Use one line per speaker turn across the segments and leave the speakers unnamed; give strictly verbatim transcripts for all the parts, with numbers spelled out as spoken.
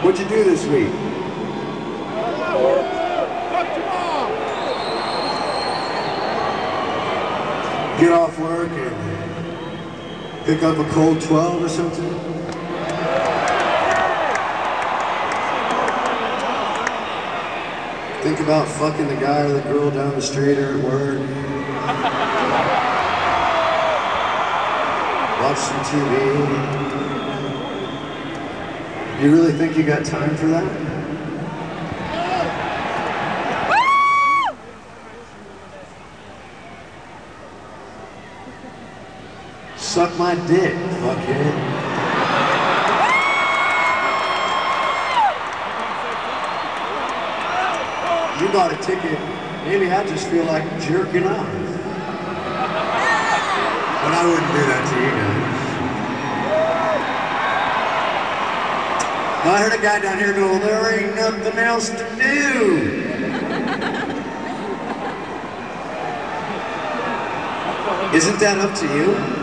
What'd you do this week? Get off work and pick up a cold twelve or something? Think about fucking the guy or the girl down the street or at work? Watch some T V? You really think you got time for that? Suck my dick, fuckhead. You bought a ticket, maybe I just feel like jerking off. But I wouldn't do that to you guys. I heard a guy down here go, well, there ain't nothing else to do. Isn't that up to you?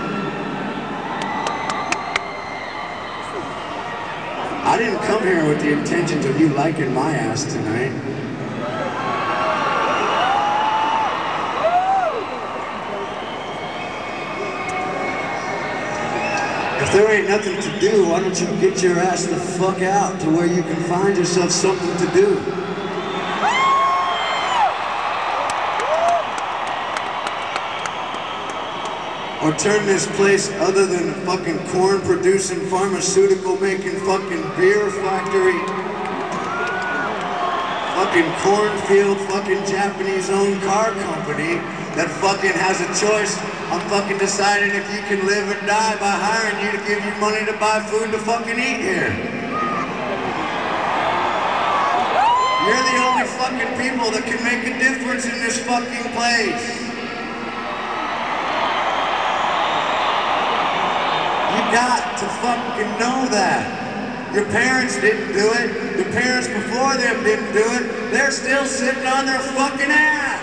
I didn't come here with the intentions of you liking my ass tonight. If there ain't nothing to do, why don't you get your ass the fuck out to where you can find yourself something to do? Or turn this place other than a fucking corn-producing, pharmaceutical-making fucking beer factory, fucking cornfield, fucking Japanese-owned car company that fucking has a choice on fucking deciding if you can live or die by hiring you to give you money to buy food to fucking eat here. You're the only fucking people that can make a difference in this fucking place. You got to fucking know that. Your parents didn't do it. The parents before them didn't do it. They're still sitting on their fucking ass.